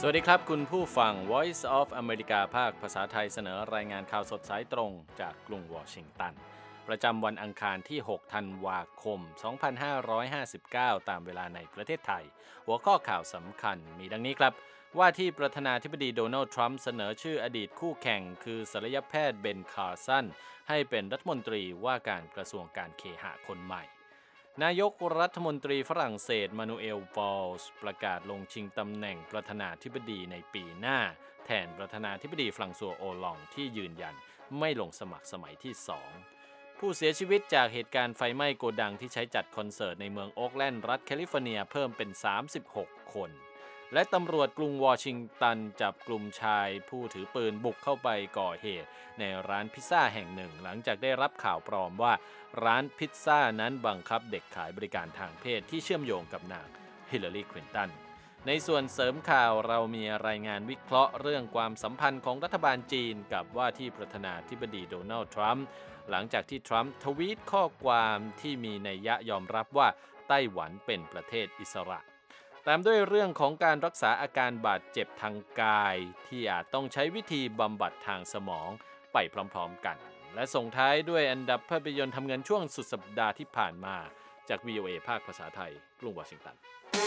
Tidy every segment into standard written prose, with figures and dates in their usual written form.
สวัสดีครับคุณผู้ฟัง Voice of America ภาคภาษาไทยเสนอรายงานข่าวสดสายตรงจากกรุงวอชิงตันประจำวันอังคารที่6ธันวาคม2559ตามเวลาในประเทศไทยหัวข้อข่าวสำคัญมีดังนี้ครับว่าที่ประธานาธิบดีโดนัลด์ทรัมป์เสนอชื่ออดีตคู่แข่งคือศัลยแพทย์เบนคาร์สันให้เป็นรัฐมนตรีว่าการกระทรวงการเคหะคนใหม่นายกรัฐมนตรีฝรั่งเศสมานูเอล วอลส์ประกาศลงชิงตำแหน่งประธานาธิบดีในปีหน้าแทนประธานาธิบดีฟรังซัวโอลองที่ยืนยันไม่ลงสมัครสมัยที่2ผู้เสียชีวิตจากเหตุการณ์ไฟไหม้โกดังที่ใช้จัดคอนเสิร์ตในเมืองโอ๊กแลนด์รัฐแคลิฟอร์เนียเพิ่มเป็น36คนและตำรวจกรุงวอชิงตันจับกลุ่มชายผู้ถือปืนบุกเข้าไปก่อเหตุในร้านพิซซ่าแห่งหนึ่งหลังจากได้รับข่าวปลอมว่าร้านพิซซ่านั้นบังคับเด็กขายบริการทางเพศที่เชื่อมโยงกับนางฮิลลารีคลินตันในส่วนเสริมข่าวเรามีรายงานวิเคราะห์เรื่องความสัมพันธ์ของรัฐบาลจีนกับว่าที่ประธานาธิบดีโดนัลด์ทรัมป์หลังจากที่ทรัมป์ทวีตข้อความที่มีนัยยะยอมรับว่าไต้หวันเป็นประเทศอิสระตามด้วยเรื่องของการรักษาอาการบาดเจ็บทางกายที่อาจต้องใช้วิธีบำบัดทางสมองไปพร้อมๆกันและส่งท้ายด้วยอันดับภาพยนตร์ทำเงินช่วงสุดสัปดาห์ที่ผ่านมาจาก VOA ภาคภาษาไทยกรุงวอชิงตัน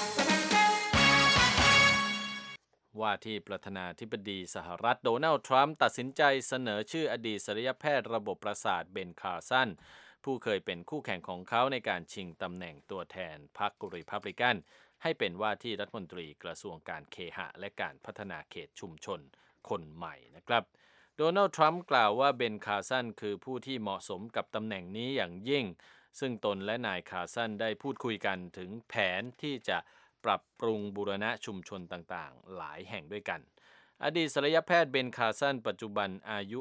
ว่าที่ประธานาธิบดีสหรัฐโดนัลด์ทรัมป์ตัดสินใจเสนอชื่ออดีตศัลยแพทย์ระบบประสาทเบนคาร์สันผู้เคยเป็นคู่แข่งของเขาในการชิงตำแหน่งตัวแทนพรรครีพับลิกันให้เป็นว่าที่รัฐมนตรีกระทรวงการเคหะและการพัฒนาเขตชุมชนคนใหม่นะครับโดนัลด์ทรัมป์กล่าวว่าเบนคาร์สันคือผู้ที่เหมาะสมกับตำแหน่งนี้อย่างยิ่งซึ่งตนและนายคาร์สันได้พูดคุยกันถึงแผนที่จะปรับปรุงบูรณะชุมชนต่างๆหลายแห่งด้วยกันอดีตศัลยแพทย์เบนคาร์สันปัจจุบันอายุ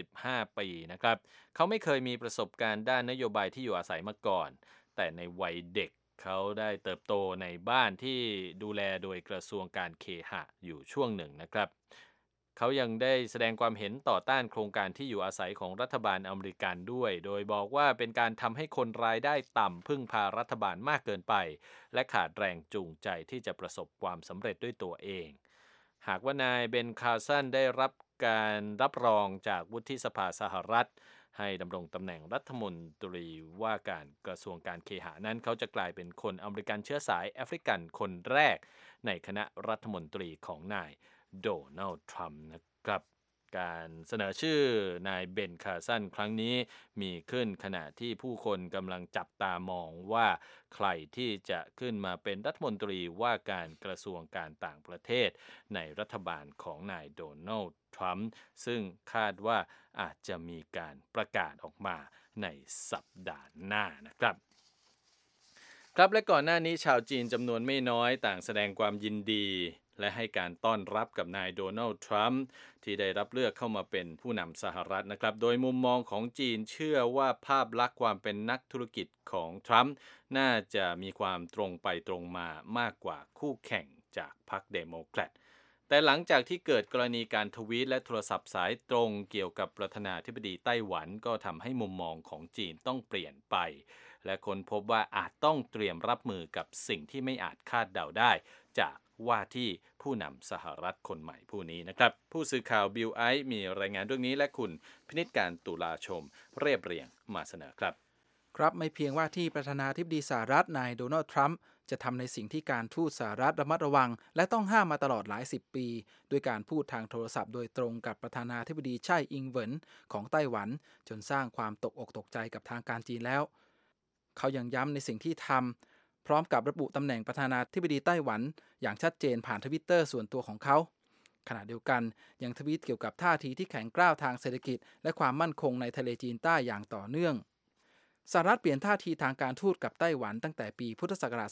65ปีนะครับเขาไม่เคยมีประสบการณ์ด้านนโยบายที่อยู่อาศัยมาก่อนแต่ในวัยเด็กเขาได้เติบโตในบ้านที่ดูแลโดยกระทรวงการเคหะอยู่ช่วงหนึ่งนะครับเขายังได้แสดงความเห็นต่อต้านโครงการที่อยู่อาศัยของรัฐบาลอเมริกันด้วยโดยบอกว่าเป็นการทำให้คนรายได้ต่ำพึ่งพารัฐบาลมากเกินไปและขาดแรงจูงใจที่จะประสบความสำเร็จด้วยตัวเองหากว่านายเบนคาร์สันได้รับการรับรองจากวุฒิสภาสหรัฐให้ดำรงตำแหน่งรัฐมนตรีว่าการกระทรวงการเคหะนั้นเขาจะกลายเป็นคนอเมริกันเชื้อสายแอฟริกันคนแรกในคณะรัฐมนตรีของนายโดนัลด์ทรัมป์นะครับการเสนอชื่อนายเบนคาร์สันครั้งนี้มีขึ้นขณะที่ผู้คนกำลังจับตามองว่าใครที่จะขึ้นมาเป็นรัฐมนตรีว่าการกระทรวงการต่างประเทศในรัฐบาลของนายโดนัลด์ทรัมป์ซึ่งคาดว่าอาจจะมีการประกาศออกมาในสัปดาห์หน้านะครับครับและก่อนหน้านี้ชาวจีนจำนวนไม่น้อยต่างแสดงความยินดีและให้การต้อนรับกับนายโดนัลด์ทรัมป์ที่ได้รับเลือกเข้ามาเป็นผู้นำสหรัฐนะครับโดยมุมมองของจีนเชื่อว่าภาพลักษณ์ความเป็นนักธุรกิจของทรัมป์น่าจะมีความตรงไปตรงมามากกว่าคู่แข่งจากพรรคเดโมแครตแต่หลังจากที่เกิดกรณีการทวีตและโทรศัพท์สายตรงเกี่ยวกับประธานาธิบดีไต้หวันก็ทำให้มุมมองของจีนต้องเปลี่ยนไปและค้นพบว่าอาจต้องเตรียมรับมือกับสิ่งที่ไม่อาจคาดเดาได้จากว่าที่ผู้นำสหรัฐคนใหม่ผู้นี้นะครับผู้สื่อข่าวบิลไอซ์มีรายงานเรื่องนี้และคุณพินิจการตุลาชมเรียบเรียงมาเสนอครับครับไม่เพียงว่าที่ประธานาธิบดีสหรัฐนายโดนัลด์ทรัมป์จะทำในสิ่งที่การทูตสหรัฐระมัดระวังและต้องห้ามมาตลอดหลายสิบปีด้วยการพูดทางโทรศัพท์โดยตรงกับประธานาธิบดีไช่อิงเหวินของไต้หวันจนสร้างความตกอกตกใจกับทางการจีนแล้วเขายังย้ำในสิ่งที่ทำพร้อมกับระบุตำแหน่งประธานาธิบดีไต้หวันอย่างชัดเจนผ่านทวิตเตอร์ส่วนตัวของเขาขณะเดียวกันยังทวีตเกี่ยวกับท่าทีที่แข็งกร้าวทางเศรษฐกิจและความมั่นคงในทะเลจีนใต้อย่างต่อเนื่องสหรัฐเปลี่ยนท่าทีทางการทูตกับไต้หวันตั้งแต่ปีพุทธศักราช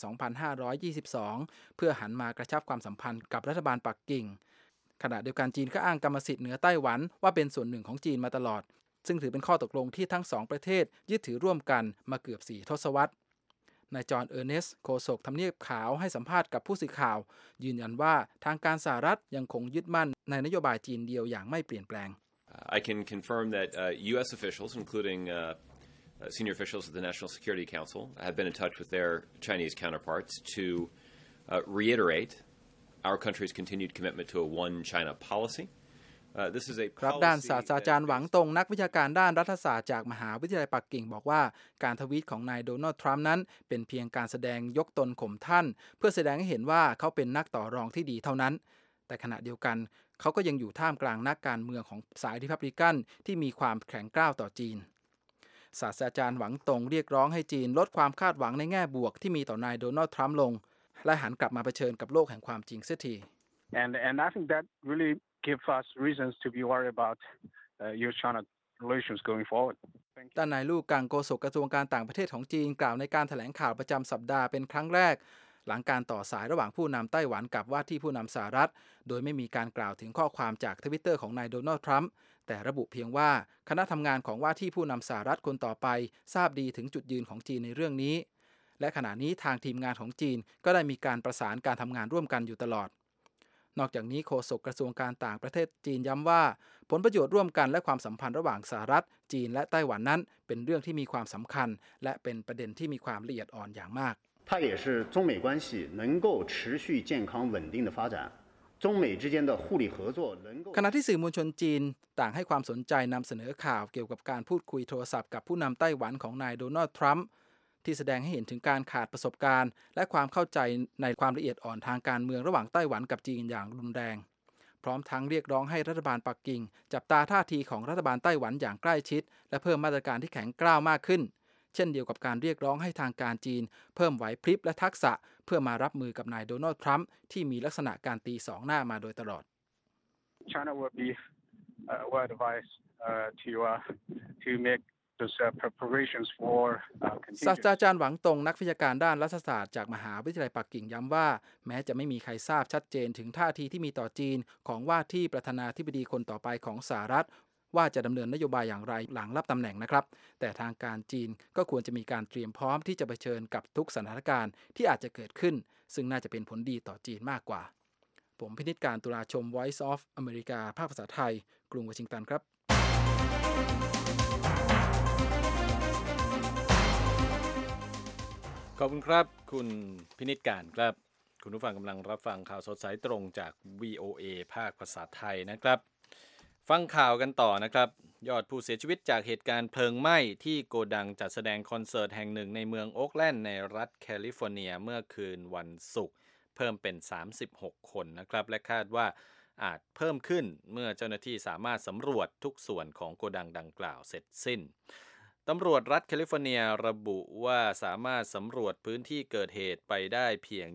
2522 เพื่อหันมากระชับความสัมพันธ์กับรัฐบาลปักกิ่งขณะเดียวกันจีนก็อ้างกรรมสิทธิ์เหนือไต้หวันว่าเป็นส่วนหนึ่งของจีนมาตลอดซึ่งถือเป็นข้อตกลงที่ทั้งสองประเทศยึดถือร่วมกันมาเกือบ4 ทศวรรษนายจอห์น เออร์เนสต์ โฆษกทำเนียบขาวให้สัมภาษณ์กับผู้สื่อข่าวยืนยันว่าทางการสหรัฐยังคงยึดมั่นในนโยบายจีนเดียวอย่างไม่เปลี่ยนแปลง I can confirm that U.S. officials, including senior officials of the National Security Council, have been in touch with their Chinese counterparts to reiterate our country's continued commitment to a one China policy. This is a ครับด้านศาสตราจารย์หวังตงนักวิชาการด้านรัฐศาสตร์จากมหาวิทยาลัยปักกิ่งบอกว่าการทวีตของนายโดนัลด์ทรัมป์นั้นเป็นเพียงการแสดงยกตนข่มท่านเพื่อแสดงให้เห็นว่าเขาเป็นนักต่อรองที่ดีเท่านั้นแต่ขณะเดียวกันเขาก็ยังอยู่ท่ามกลางนักการเมืองของสายริพับลิกันที่มีความแข็งกร้าวต่อจีนศาสตราจารย์หวังตงเรียกร้องให้จีนลดความคาดหวังในแง่บวกที่มีต่อนายโดนัลด์ทรัมป์ลงและหันกลับมาเผชิญกับโลกแห่งความจริงเสียที And I think that really give us reasons to be worried about U.S.-China relations going forward. ด้านนายลู่กังโฆษกกระทรวงการต่างประเทศของจีนกล่าวในการแถลงข่าวประจำสัปดาห์เป็นครั้งแรกหลังการต่อสายระหว่างผู้นำไต้หวันกับว่าที่ผู้นำสหรัฐโดยไม่มีการกล่าวถึงข้อความจาก Twitter ของนายโดนัลด์ทรัมป์แต่ระบุเพียงว่าคณะทำงานของว่าที่ผู้นำสหรัฐคนต่อไปทราบดีถึงจุดยืนของจีนในเรื่องนี้และขณะนี้ทางทีมงานของจีนก็ได้มีการประสานการทำงานร่วมกันอยู่ตลอดนอกจากนี้โฆษกกระทรวงการต่างประเทศจีนย้ำว่าผลประโยชน์ร่วมกันและความสัมพันธ์ระหว่างสหรัฐจีนและไต้หวันนั้นเป็นเรื่องที่มีความสำคัญและเป็นประเด็นที่มีความละเอียดอ่อนอย่างมาก它也是中美关系能够持续健康稳定的发展中美之间的互利合作能够ขณะที่สื่อมวลชนจีนต่างให้ความสนใจนำเสนอข่าวเกี่ยวกับการพูดคุยโทรศัพท์กับผู้นำไต้หวันของนายโดนัลด์ทรัมป์ที่แสดงให้เห็นถึงการขาดประสบการณ์และความเข้าใจในความละเอียดอ่อนทางการเมืองระหว่างไต้หวันกับจีนอย่างรุนแรงพร้อมทั้งเรียกร้องให้รัฐบาลปักกิ่งจับตาท่าทีของรัฐบาลไต้หวันอย่างใกล้ชิดและเพิ่มมาตรการที่แข็งกร้าวมากขึ้นเช่นเดียวกับการเรียกร้องให้ทางการจีนเพิ่มไหวพริบและทักษะเพื่อมารับมือกับนายโดนัลด์ทรัมป์ที่มีลักษณะการตีสองหน้ามาโดยตลอด China will be well advised to make those preparations for ศาสตราจารย์หวังตงนักวิชาการด้านรัฐศาสตร์จากมหาวิทยาลัยปักกิ่งย้ำว่าแม้จะไม่มีใครทราบชัดเจนถึงท่าทีที่มีต่อจีนของว่าที่ประธานาธิบดีคนต่อไปของสหรัฐว่าจะดำเนินนโยบายอย่างไรหลังรับตำแหน่งนะครับแต่ทางการจีนก็ควรจะมีการเตรียมพร้อมที่จะเผชิญกับทุกสถานการณ์ที่อาจจะเกิดขึ้นซึ่งน่าจะเป็นผลดีต่อจีนมากกว่าผมพินิจการตุลาชม Voice of America ภาคภาษาไทยกรุงวอชิงตันครับขอบคุณครับคุณพินิจการครับคุณผู้ฟังกำลังรับฟังข่าวสดสายตรงจาก VOA ภาคภาษาไทยนะครับฟังข่าวกันต่อนะครับยอดผู้เสียชีวิตจากเหตุการณ์เพลิงไหม้ที่โกดังจัดแสดงคอนเสิร์ตแห่งหนึ่งในเมืองโอ๊คแลนด์ในรัฐแคลิฟอร์เนียเมื่อคืนวันศุกร์เพิ่มเป็น36คนนะครับและคาดว่าอาจเพิ่มขึ้นเมื่อเจ้าหน้าที่สามารถสำรวจทุกส่วนของโกดังดังกล่าวเสร็จสิ้นตำรวจรัฐแคลิฟอร์เนียระบุว่าสามารถสำรวจพื้นที่เกิดเหตุไปได้เพียง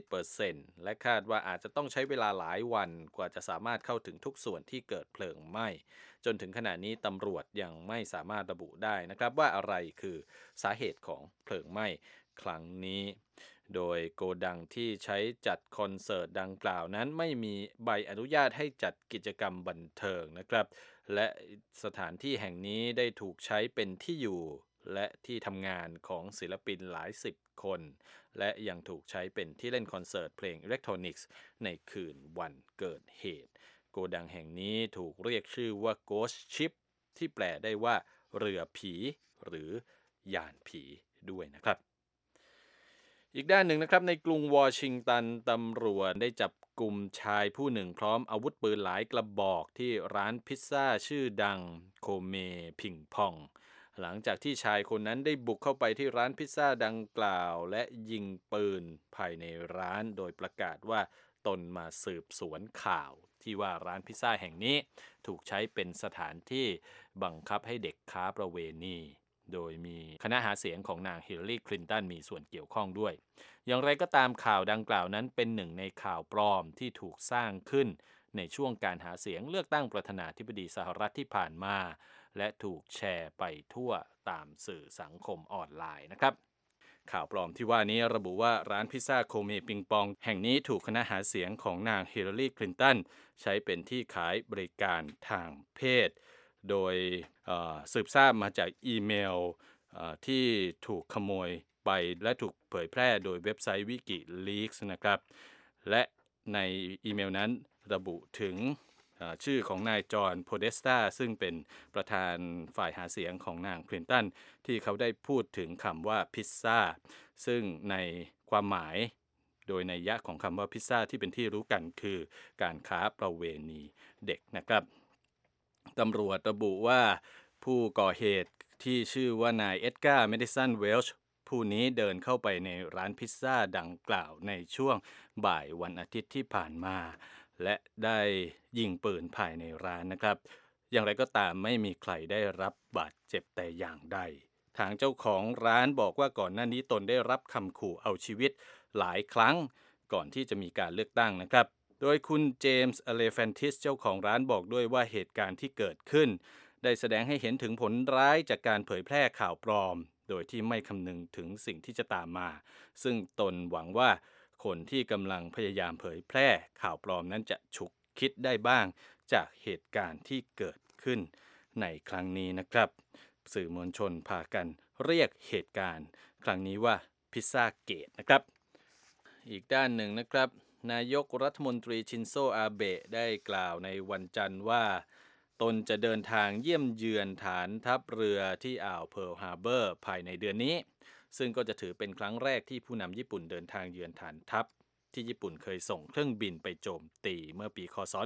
20% และคาดว่าอาจจะต้องใช้เวลาหลายวันกว่าจะสามารถเข้าถึงทุกส่วนที่เกิดเพลิงไหม้จนถึงขณะนี้ตำรวจยังไม่สามารถระบุได้นะครับว่าอะไรคือสาเหตุของเพลิงไหม้ครั้งนี้โดยโกดังที่ใช้จัดคอนเสิร์ตดังกล่าวนั้นไม่มีใบอนุญาตให้จัดกิจกรรมบันเทิงนะครับและสถานที่แห่งนี้ได้ถูกใช้เป็นที่อยู่และที่ทำงานของศิลปินหลายสิบคนและยังถูกใช้เป็นที่เล่นคอนเสิร์ตเพลงอิเล็กทรอนิกส์ในคืนวันเกิดเหตุโกดังแห่งนี้ถูกเรียกชื่อว่า Ghost Ship ที่แปลได้ว่าเรือผีหรือยานผีด้วยนะครับอีกด้านหนึ่งนะครับในกรุงวอชิงตันตำรวจได้จับกลุ่มชายผู้หนึ่งพร้อมอาวุธปืนหลายกระบอกที่ร้านพิซซ่าชื่อดังโคเมพิงพองหลังจากที่ชายคนนั้นได้บุกเข้าไปที่ร้านพิซซ่าดังกล่าวและยิงปืนภายในร้านโดยประกาศว่าตนมาสืบสวนข่าวที่ว่าร้านพิซซ่าแห่งนี้ถูกใช้เป็นสถานที่บังคับให้เด็กค้าประเวณีโดยมีคณะหาเสียงของนางฮิลลารีคลินตันมีส่วนเกี่ยวข้องด้วยอย่างไรก็ตามข่าวดังกล่าวนั้นเป็นหนึ่งในข่าวปลอมที่ถูกสร้างขึ้นในช่วงการหาเสียงเลือกตั้งประธานาธิบดีสหรัฐที่ผ่านมาและถูกแชร์ไปทั่วตามสื่อสังคมออนไลน์นะครับข่าวปลอมที่ว่านี้ระบุว่าร้านพิซซ่าโคเมปิงปองแห่งนี้ถูกคณะหาเสียงของนางฮิลลารีคลินตันใช้เป็นที่ขายบริการทางเพศโดยสืบทราบมาจากอีเมลที่ถูกขโมยไปและถูกเผยแพร่โดยเว็บไซต์ WikiLeaks นะครับและในอีเมลนั้นระบุถึงชื่อของนายจอห์นโพเดสตาซึ่งเป็นประธานฝ่ายหาเสียงของนางคลินตันที่เขาได้พูดถึงคำว่าพิซซ่าซึ่งในความหมายโดยนัยยะของคำว่าพิซซ่าที่เป็นที่รู้กันคือการค้าประเวณีเด็กนะครับตำรวจระบุว่าผู้ก่อเหตุที่ชื่อว่านายเอ็ดการ์ เมดิสัน เวลช์ผู้นี้เดินเข้าไปในร้านพิซซ่าดังกล่าวในช่วงบ่ายวันอาทิตย์ที่ผ่านมาและได้ยิงปืนภายในร้านนะครับอย่างไรก็ตามไม่มีใครได้รับบาดเจ็บแต่อย่างใดทางเจ้าของร้านบอกว่าก่อนหน้านี้ตนได้รับคำขู่เอาชีวิตหลายครั้งก่อนที่จะมีการเลือกตั้งนะครับโดยคุณเจมส์ อเลฟันติสเจ้าของร้านบอกด้วยว่าเหตุการณ์ที่เกิดขึ้นได้แสดงให้เห็นถึงผลร้ายจากการเผยแพร่ข่าวปลอมโดยที่ไม่คำนึงถึงสิ่งที่จะตามมาซึ่งตนหวังว่าคนที่กำลังพยายามเผยแพร่ข่าวปลอมนั้นจะฉุกคิดได้บ้างจากเหตุการณ์ที่เกิดขึ้นในครั้งนี้นะครับสื่อมวลชนพากันเรียกเหตุการณ์ครั้งนี้ว่าพิซซ่าเกตนะครับอีกด้านหนึ่งนะครับนายกรัฐมนตรีชินโซอาเบะได้กล่าวในวันจันทร์ว่าตนจะเดินทางเยี่ยมเยือนฐานทัพเรือที่อ่าวเพิร์ลฮาร์เบอร์ภายในเดือนนี้ซึ่งก็จะถือเป็นครั้งแรกที่ผู้นำญี่ปุ่นเดินทางเยือนฐานทัพที่ญี่ปุ่นเคยส่งเครื่องบินไปโจมตีเมื่อปีคศ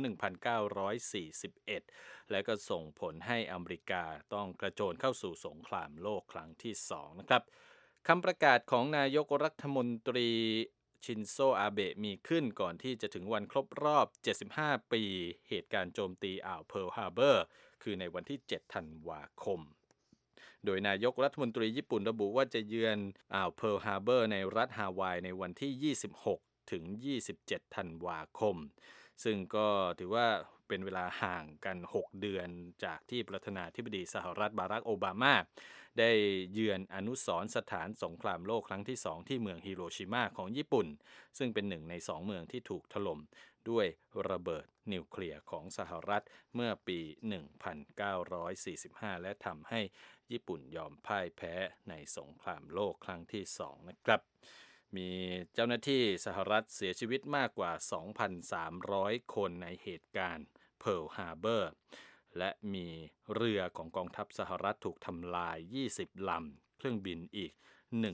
1941และก็ส่งผลให้อเมริกาต้องกระโจนเข้าสู่สงครามโลกครั้งที่2นะครับคำประกาศของนายกรัฐมนตรีชินโซอาเบะมีขึ้นก่อนที่จะถึงวันครบรอบ75ปีเหตุการณ์โจมตีอ่าวเพิร์ลฮาร์เบอร์คือในวันที่7ธันวาคมโดยนายกรัฐมนตรีญี่ปุ่นระบุว่าจะเยือนอ่าวเพิร์ลฮาร์เบอร์ในรัฐฮาวายในวันที่26ถึง27ธันวาคมซึ่งก็ถือว่าเป็นเวลาห่างกัน6เดือนจากที่ประธานาธิบดีสหรัฐบารักโอบามาได้เยือนอนุสรณ์สถานสงครามโลกครั้งที่2ที่เมืองฮิโรชิมาของญี่ปุ่นซึ่งเป็นหนึ่งใน2เมืองที่ถูกถล่มด้วยระเบิดนิวเคลียร์ของสหรัฐเมื่อปี1945และทำให้ญี่ปุ่นยอมพ่ายแพ้ในสงครามโลกครั้งที่2นะครับมีเจ้าหน้าที่สหรัฐเสียชีวิตมากกว่า 2,300 คนในเหตุการณ์เพิร์ลฮาร์เบอร์และมีเรือของกองทัพสหรัฐถูกทำลาย20ลำเครื่องบินอีก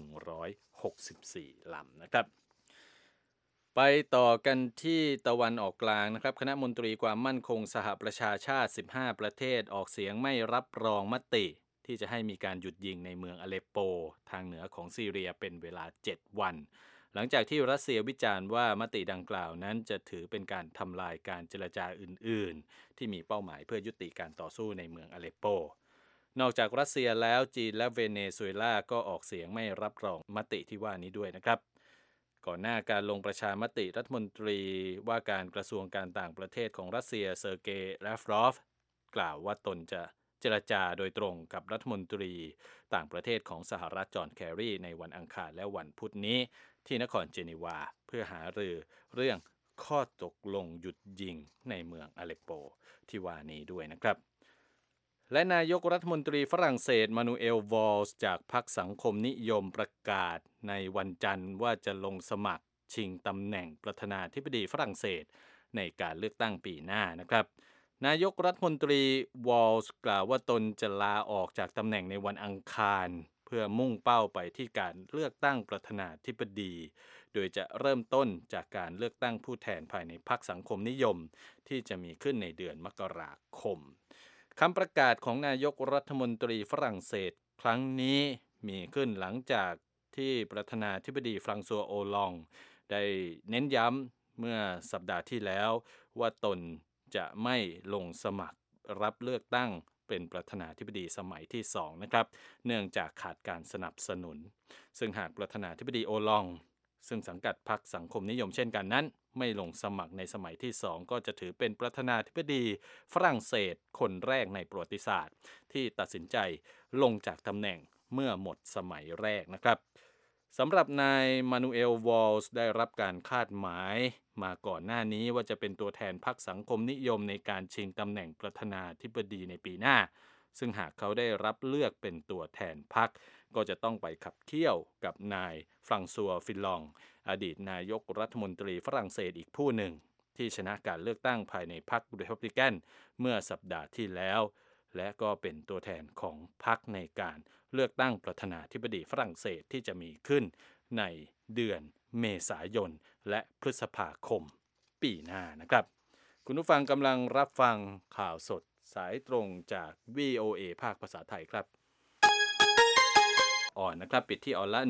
164ลำนะครับไปต่อกันที่ตะวันออกกลางนะครับคณะมนตรีความมั่นคงสหประชาชาติ15ประเทศออกเสียงไม่รับรองมติที่จะให้มีการหยุดยิงในเมืองอเลปโปทางเหนือของซีเรียเป็นเวลา7วันหลังจากที่รัสเซียวิจารณ์ว่ามติดังกล่าวนั้นจะถือเป็นการทำลายการเจรจาอื่นๆที่มีเป้าหมายเพื่อยุติการต่อสู้ในเมืองอเลปโปนอกจากรัสเซียแล้วจีนและเวเนซุเอลาก็ออกเสียงไม่รับรองมติที่ว่านี้ด้วยนะครับก่อนหน้าการลงประชามติรัฐมนตรีว่าการกระทรวงการต่างประเทศของรัสเซียเซอร์เกย์ ลาฟรอฟกล่าวว่าตนจะเจรจาโดยตรงกับรัฐมนตรีต่างประเทศของสหรัฐจอห์นแครีในวันอังคารและวันพุธนี้ที่นครเจนีวาเพื่อหารือเรื่องข้อตกลงหยุดยิงในเมืองอเลปโปที่ว่านี้ด้วยนะครับและนายกรัฐมนตรีฝรั่งเศสมานูเอล วอลส์จากพรรคสังคมนิยมประกาศในวันจันทร์ว่าจะลงสมัครชิงตำแหน่งประธานาธิบดีฝรั่งเศสในการเลือกตั้งปีหน้านะครับนายกรัฐมนตรีวอลส์กล่าวว่าตนจะลาออกจากตำแหน่งในวันอังคารเพื่อมุ่งเป้าไปที่การเลือกตั้งประธานาธิบดีโดยจะเริ่มต้นจากการเลือกตั้งผู้แทนภายในพรรคสังคมนิยมที่จะมีขึ้นในเดือนมกราคมคำประกาศของนายกรัฐมนตรีฝรั่งเศสครั้งนี้มีขึ้นหลังจากที่ประธานาธิบดีฟรังซัวโอลองได้เน้นย้ำเมื่อสัปดาห์ที่แล้วว่าตนจะไม่ลงสมัครรับเลือกตั้งเป็นประธานาธิบดีสมัยที่2นะครับเนื่องจากขาดการสนับสนุนซึ่งหากประธานาธิบดีโอลองซึ่งสังกัดพรรคสังคมนิยมเช่นกันนั้นไม่ลงสมัครในสมัยที่2ก็จะถือเป็นประธานาธิบดีฝรั่งเศสคนแรกในประวัติศาสตร์ที่ตัดสินใจลงจากตำแหน่งเมื่อหมดสมัยแรกนะครับสำหรับนายมานูเอล วอลส์ได้รับการคาดหมายมาก่อนหน้านี้ว่าจะเป็นตัวแทนพรรคสังคมนิยมในการชิงตำแหน่งประธานาธิบดีในปีหน้าซึ่งหากเขาได้รับเลือกเป็นตัวแทนพรรคก็จะต้องไปขับเคี่ยวกับนายฟรังซัวฟิลองอดีตนายกรัฐมนตรีฝรั่งเศสอีกผู้หนึ่งที่ชนะการเลือกตั้งภายในพรรครีพับลิกันเมื่อสัปดาห์ที่แล้วและก็เป็นตัวแทนของพรรคในการเลือกตั้งประธานาธิบดีฝรั่งเศสที่จะมีขึ้นในเดือนเมษายนและพฤษภาคมปีหน้านะครับคุณผู้ฟังกำลังรับฟังข่าวสดสายตรงจาก VOA ภาคภาษาไทยครับอ่อนนะครับปิดที่ออนละ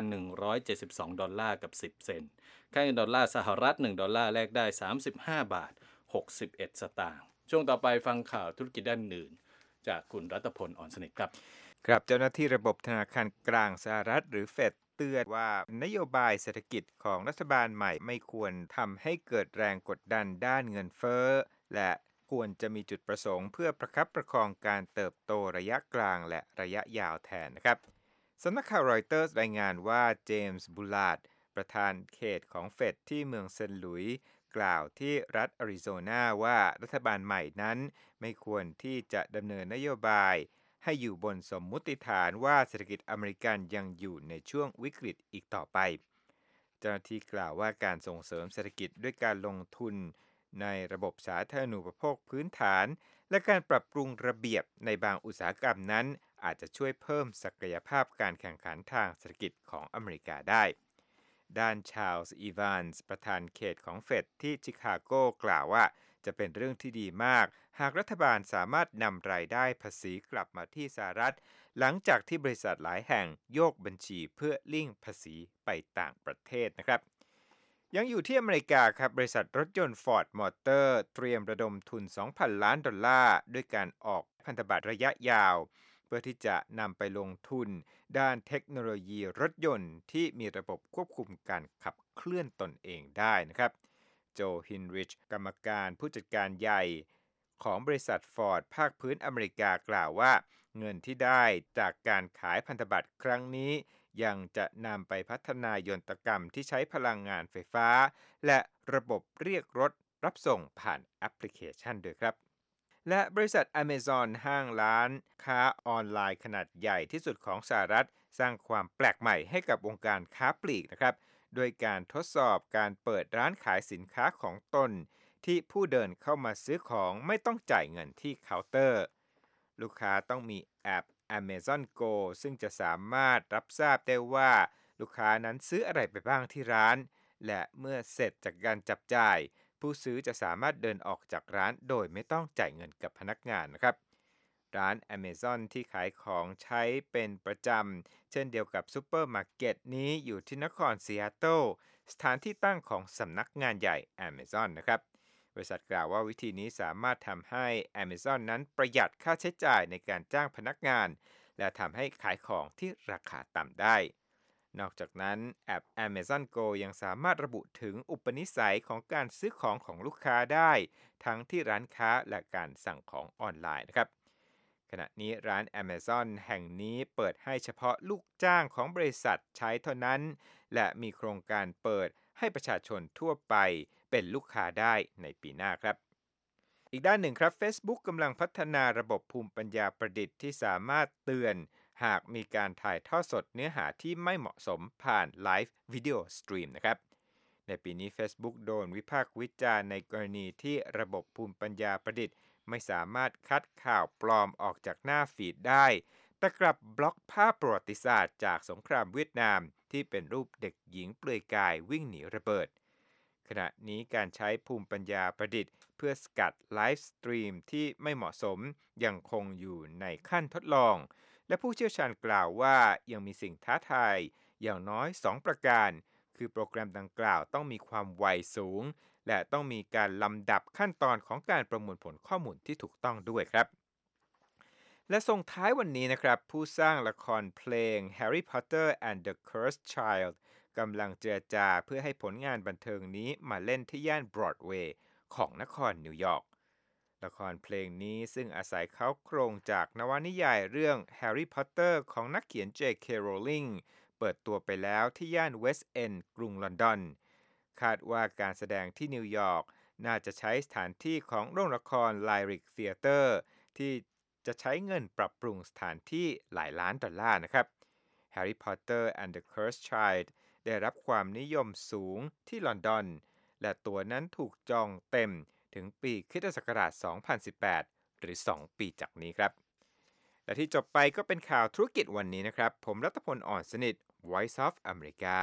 $1,172 กับ10 เซนต์ค่าเงินดอลลาร์สหรัฐ1ดอลลาร์แลกได้35บาท61สตางค์ช่วงต่อไปฟังข่าวธุรกิจด้านอื่นจากคุณรัตพล อ่อนสนิทครับครับเจ้าหน้าที่ระบบธนาคารกลางสหรัฐหรือเฟดเตือนว่านโยบายเศรษฐกิจของรัฐบาลใหม่ไม่ควรทำให้เกิดแรงกดดันด้านเงินเฟ้อและควรจะมีจุดประสงค์เพื่อประคับประคองการเติบโตระยะกลางและระยะยาวแทนนะครับสำนักข่าวรอยเตอร์สรายงานว่าเจมส์บูลาร์ดประธานเขตของเฟดที่เมืองเซนต์หลุยส์กล่าวที่รัฐอาริโซนาว่ารัฐบาลใหม่นั้นไม่ควรที่จะดำเนินนโยบายให้อยู่บนสมมุติฐานว่าเศรษฐกิจอเมริกันยังอยู่ในช่วงวิกฤตอีกต่อไปเจ้าหน้าที่กล่าวว่าการส่งเสริมเศรษฐกิจด้วยการลงทุนในระบบสาธารณูปโภคพื้นฐานและการปรับปรุงระเบียบในบางอุตสาหกรรมนั้นอาจจะช่วยเพิ่มศักยภาพการแข่งขันทางเศรษฐกิจของอเมริกาได้ด้านชาร์ลส์ อีวานส์ประธานเขตของเฟดที่ชิคาโกกล่าวว่าจะเป็นเรื่องที่ดีมากหากรัฐบาลสามารถนำรายได้ภาษีกลับมาที่สหรัฐหลังจากที่บริษัทหลายแห่งโยกบัญชีเพื่อเลี่ยงภาษีไปต่างประเทศนะครับยังอยู่ที่อเมริกาครับบริษัทรถยนต์ Ford Motor เตรียมระดมทุน $2,000 ล้านด้วยการออกพันธบัตรระยะยาวเพื่อที่จะนำไปลงทุนด้านเทคโนโลยีรถยนต์ที่มีระบบควบคุมการขับเคลื่อนตนเองได้นะครับโจฮินริชกรรมการผู้จัดการใหญ่ของบริษัท Ford ภาคพื้นอเมริกากล่าวว่าเงินที่ได้จากการขายพันธบัตรครั้งนี้ยังจะนำไปพัฒนายนตกรรมที่ใช้พลังงานไฟฟ้าและระบบเรียกรถรับส่งผ่านแอปพลิเคชันด้วยครับและบริษัท Amazon ห้างร้านค้าออนไลน์ขนาดใหญ่ที่สุดของสหรัฐสร้างความแปลกใหม่ให้กับวงการค้าปลีกนะครับโดยการทดสอบการเปิดร้านขายสินค้าของตนที่ผู้เดินเข้ามาซื้อของไม่ต้องจ่ายเงินที่เคาน์เตอร์ลูกค้าต้องมีแอป Amazon Go ซึ่งจะสามารถรับทราบได้ว่าลูกค้านั้นซื้ออะไรไปบ้างที่ร้านและเมื่อเสร็จจากการจับจ่ายผู้ซื้อจะสามารถเดินออกจากร้านโดยไม่ต้องจ่ายเงินกับพนักงานนะครับร้าน Amazon ที่ขายของใช้เป็นประจำเช่นเดียวกับซูเปอร์มาร์เก็ตนี้อยู่ที่นครซีแอตเทิลสถานที่ตั้งของสำนักงานใหญ่ Amazon นะครับบริษัทกล่าวว่าวิธีนี้สามารถทำให้ Amazon นั้นประหยัดค่าใช้จ่ายในการจ้างพนักงานและทำให้ขายของที่ราคาต่ำได้นอกจากนั้นแอป Amazon Go ยังสามารถระบุถึงอุปนิสัยของการซื้อของของลูกค้าได้ทั้งที่ร้านค้าและการสั่งของออนไลน์นะครับขณะนี้ร้าน Amazon แห่งนี้เปิดให้เฉพาะลูกจ้างของบริษัทใช้เท่านั้นและมีโครงการเปิดให้ประชาชนทั่วไปเป็นลูกค้าได้ในปีหน้าครับอีกด้านหนึ่งครับ Facebook กำลังพัฒนาระบบภูมิปัญญาประดิษฐ์ที่สามารถเตือนหากมีการถ่ายทอดสดเนื้อหาที่ไม่เหมาะสมผ่านไลฟ์วิดีโอสตรีมนะครับในปีนี้ Facebook โดนวิพากษ์วิจารณ์ในกรณีที่ระบบภูมิปัญญาประดิษฐ์ไม่สามารถคัดข่าวปลอมออกจากหน้าฟีดได้แต่กลับบล็อกภาพประวัติศาสตร์จากสงครามเวียดนามที่เป็นรูปเด็กหญิงเปลือยกายวิ่งหนีระเบิดขณะนี้การใช้ภูมิปัญญาประดิษฐ์เพื่อสกัดไลฟ์สตรีมที่ไม่เหมาะสมยังคงอยู่ในขั้นทดลองและผู้เชี่ยวชาญกล่าวว่ายังมีสิ่งท้าทายอย่างน้อย2ประการคือโปรแกรมดังกล่าวต้องมีความไวสูงและต้องมีการลำดับขั้นตอนของการประมวลผลข้อมูลที่ถูกต้องด้วยครับและส่งท้ายวันนี้นะครับผู้สร้างละครเพลง Harry Potter and the Cursed Child กำลังเจรจาเพื่อให้ผลงานบันเทิงนี้มาเล่นที่ย่านบรอดเวย์ของนครนิวยอร์กละครเพลงนี้ซึ่งอาศัยเค้าโครงจากนวนิยายเรื่อง Harry Potter ของนักเขียน J.K. Rowling เปิดตัวไปแล้วที่ย่านเวสต์เอนด์กรุงลอนดอนคาดว่าการแสดงที่นิวยอร์กน่าจะใช้สถานที่ของโรงละคร Lyric Theatre ที่จะใช้เงินปรับปรุงสถานที่หลายล้านดอลลาร์นะครับ Harry Potter and the Cursed Child ได้รับความนิยมสูงที่ลอนดอนและตัวนั้นถูกจองเต็มถึงปีค.ศ. 2018 หรือ2ปีจากนี้ครับและที่จบไปก็เป็นข่าวธุรกิจวันนี้นะครับผมรัตพล อ่อนสนิท Voice of America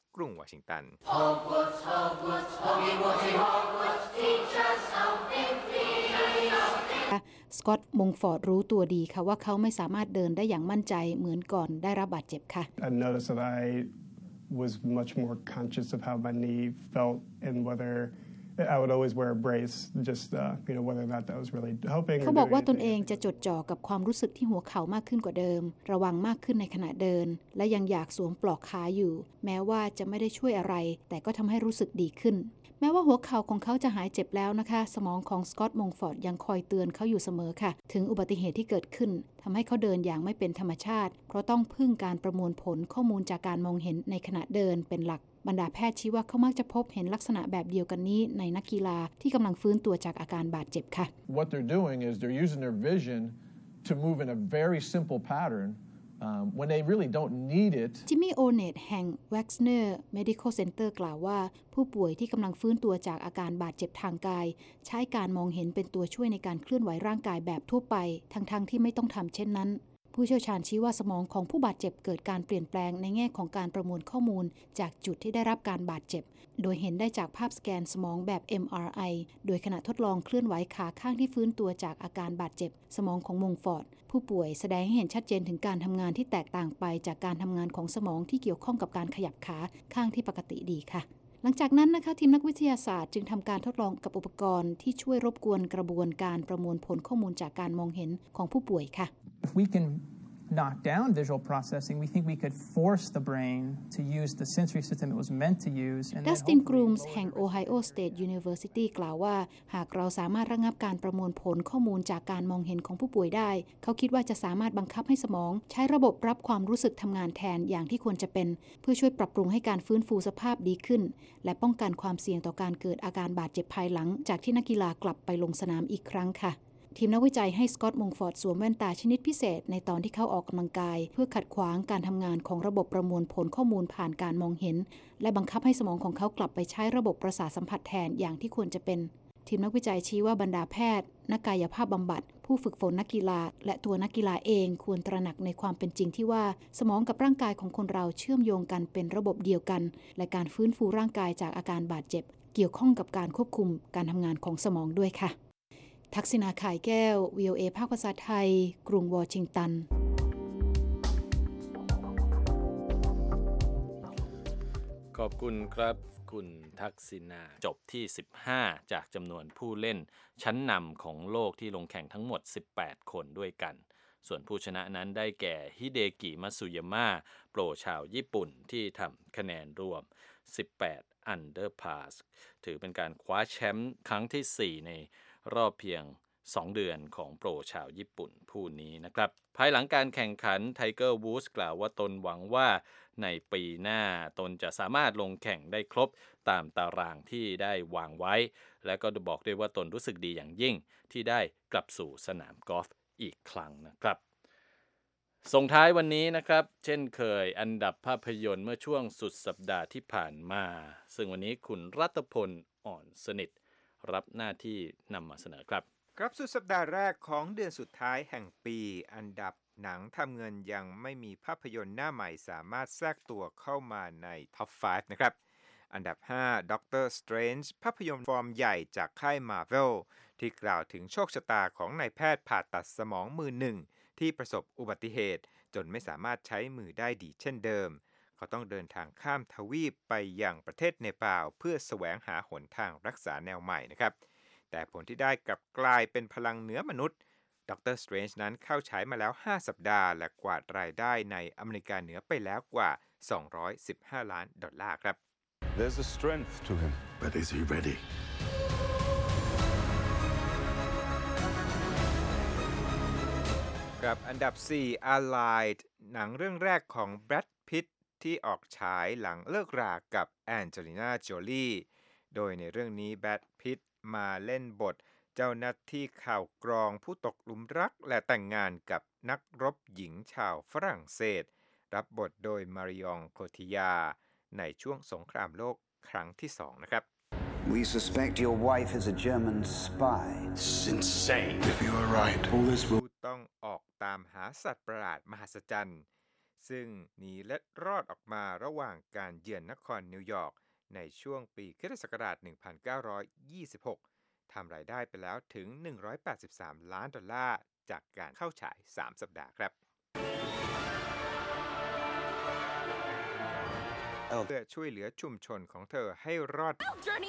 กรุงวอชิงตันสกอตต์ มงฟอร์ดรู้ตัวดีค่ะว่าเขาไม่สามารถเดินได้อย่างมั่นใจเหมือนก่อนได้รับบาดเจ็บค่ะ I noticed that I was much more conscious of how my knee felt and whether I would always wear a brace just whether or not that was really helping เขาบอกว่าตนเองจะจดจ่อกับความรู้สึกที่หัวเข่ามากขึ้นกว่าเดิมระวังมากขึ้นในขณะเดินและยังอยากสวมปลอกขาอยู่แม้ว่าจะไม่ได้ช่วยอะไรแต่ก็ทำให้รู้สึกดีขึ้นแม้ว่าหัวเข่าของเขาจะหายเจ็บแล้วนะคะสมองของสกอตต์ มงฟอร์ดยังคอยเตือนเขาอยู่เสมอค่ะถึงอุบัติเหตุที่เกิดขึ้นทำให้เขาเดินอย่างไม่เป็นธรรมชาติเพราะต้องพึ่งการประมวลผลข้อมูลจากการมองเห็นในขณะเดินเป็นหลักบรรดาแพทย์ชี้ว่าเขามักจะพบเห็นลักษณะแบบเดียวกันนี้ในนักกีฬาที่กำลังฟื้นตัวจากอาการบาดเจ็บค่ะ What they're doing is they're using their vision to move in a very simple pattern when they really don't need it จิมมี่ โอเนตแห่ง Wexner Medical Center กล่าวว่าผู้ป่วยที่กำลังฟื้นตัวจากอาการบาดเจ็บทางกายใช้การมองเห็นเป็นตัวช่วยในการเคลื่อนไหวร่างกายแบบทั่วไปทั้งที่ไม่ต้องทำเช่นนั้นผู้เชี่ยวชาญชี้ว่าสมองของผู้บาดเจ็บเกิดการเปลี่ยนแปลงในแง่ของการประมวลข้อมูลจากจุดที่ได้รับการบาดเจ็บโดยเห็นได้จากภาพสแกนสมองแบบ MRI โดยขณะทดลองเคลื่อนไหวขาข้างที่ฟื้นตัวจากอาการบาดเจ็บสมองของมงฟอร์ดผู้ป่วยแสดงให้เห็นชัดเจนถึงการทำงานที่แตกต่างไปจากการทำงานของสมองที่เกี่ยวข้องกับการขยับขาข้างที่ปกติดีค่ะหลังจากนั้นนะคะทีมนักวิทยาศาสตร์จึงทำการทดลองกับอุปกรณ์ที่ช่วยรบกวนกระบวนการประมวลผลข้อมูลจากการมองเห็นของผู้ป่วยค่ะ We can knock down visual processing. We think we could force the brain to use the sensory system it was meant to use. Dustin Grooms แห่ง Ohio State University กล่าวว่าหากเราสามารถระงับการประมวลผลข้อมูลจากการมองเห็นของผู้ป่วยได้เขาคิดว่าจะสามารถบังคับให้สมองใช้ระบบรับความรู้สึกทำงานแทนอย่างที่ควรจะเป็นเพื่อช่วยปรับปรุงให้การฟื้นฟูสภาพดีขึ้นและป้องกันความเสี่ยงต่อการเกิดอาการบาดเจ็บภายหลังจากที่นักกีฬากลับไปลงสนามอีกครั้งค่ะทีมนักวิจัยให้สกอตต์ มงฟอร์ดสวมแว่นตาชนิดพิเศษในตอนที่เขาออกกำลังกายเพื่อขัดขวางการทำงานของระบบประมวลผลข้อมูลผ่านการมองเห็นและบังคับให้สมองของเขากลับไปใช้ระบบประสาทสัมผัสแทนอย่างที่ควรจะเป็นทีมนักวิจัยชี้ว่าบรรดาแพทย์นักกายภาพบำบัดผู้ฝึกฝนนักกีฬาและตัวนักกีฬาเองควรตระหนักในความเป็นจริงที่ว่าสมองกับร่างกายของคนเราเชื่อมโยงกันเป็นระบบเดียวกันและการฟื้นฟูร่างกายจากอาการบาดเจ็บเกี่ยวข้องกับการควบคุมการทำงานของสมองด้วยค่ะทักษิณา ข่ายแก้ว VOA ภาคภาษาไทยกรุงวอชิงตันขอบคุณครับคุณทักษิณาจบที่15จากจำนวนผู้เล่นชั้นนำของโลกที่ลงแข่งทั้งหมด18คนด้วยกันส่วนผู้ชนะนั้นได้แก่ฮิเดกิมัตสึยามะโปรชาวญี่ปุ่นที่ทำคะแนนรวม18 อันเดอร์พาสถือเป็นการคว้าแชมป์ครั้งที่4ในรอบเพียง2เดือนของโปรชาวญี่ปุ่นผู้นี้นะครับภายหลังการแข่งขันไทเกอร์วูดส์กล่าวว่าตนหวังว่าในปีหน้าตนจะสามารถลงแข่งได้ครบตามตารางที่ได้วางไว้และก็บอกด้วยว่าตนรู้สึกดีอย่างยิ่งที่ได้กลับสู่สนามกอล์ฟอีกครั้งนะครับส่งท้ายวันนี้นะครับเช่นเคยอันดับภาพยนตร์เมื่อช่วงสุดสัปดาห์ที่ผ่านมาซึ่งวันนี้คุณรัตพลอ่อนสนิทรับหน้าที่นำมาเสนอครับครับสุดสัปดาห์แรกของเดือนสุดท้ายแห่งปีอันดับหนังทำเงินยังไม่มีภาพยนตร์หน้าใหม่สามารถแทรกตัวเข้ามาในท็อป 5 นะครับอันดับ5 Doctor Strange ภาพยนตร์ฟอร์มใหญ่จากค่าย Marvel ที่กล่าวถึงโชคชะตาของนายแพทย์ผ่าตัดสมองมือหนึ่งที่ประสบอุบัติเหตุจนไม่สามารถใช้มือได้ดีเช่นเดิมเขาต้องเดินทางข้ามทวีปไปยังประเทศเนปาลเพื่อแสวงหาหนทางรักษาแนวใหม่นะครับแต่ผลที่ได้กลับกลายเป็นพลังเหนือมนุษย์ด็อกเตอร์สเตรนจ์นั้นเข้าฉายมาแล้ว5สัปดาห์และกวาดรายได้ในอเมริกาเหนือไปแล้วกว่า$215 ล้านครับ There's a strength to him, but is he ready? ครับอันดับ4 Allied หนังเรื่องแรกของแบรด พิตต์ที่ออกฉายหลังเลิกรากับแอนเจลิน่า โจลีโดยในเรื่องนี้แบรด พิตต์มาเล่นบทเจ้าหน้าที่ข่าวกรองผู้ตกหลุมรักและแต่งงานกับนักรบหญิงชาวฝรั่งเศสรับบทโดยมาริอง โคทิยาในช่วงสงครามโลกครั้งที่2นะครับ We suspect your wife is a German spy. It's insane. If you are right, all this will ต้องออกตามหาสัตว์ประหลาดมหัศจรรย์ซึ่งหนีและรอดออกมาระหว่างการเยือนนครนิวยอร์กในช่วงปีค.ศ. 1926 ทำรายได้ไปแล้วถึง$183 ล้านจากการเข้าฉาย 3 สัปดาห์ครับเพื่อช่วยเหลือชุมชนของเธอให้รอด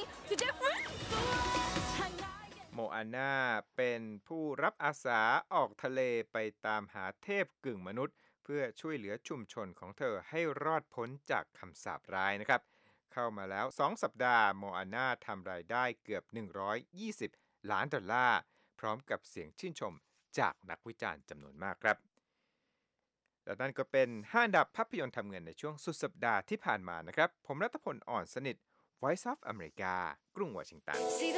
โมอาน่าเป็นผู้รับอาสาออกทะเลไปตามหาเทพกึ่งมนุษย์เพื่อช่วยเหลือชุมชนของเธอให้รอดพ้นจากคำสาปร้ายนะครับเข้ามาแล้ว2สัปดาห์โมอาน่าทำรายได้เกือบ$120 ล้านพร้อมกับเสียงชื่นชมจากนักวิจารณ์จำนวนมากครับและนั่นก็เป็น5อันดับภาพยนตร์ทำเงินในช่วงสุดสัปดาห์ที่ผ่านมานะครับผมรัตพล อ่อนสนิท Voice of America กรุงวอชิงตัน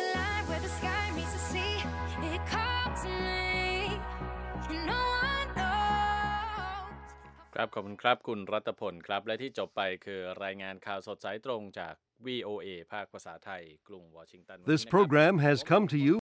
ครับขอบคุณครับคุณรัตพลครับและที่จบไปคือรายงานข่าวสดสายตรงจาก VOA ภาคภาษาไทยกรุงวอชิงตัน This program has come to you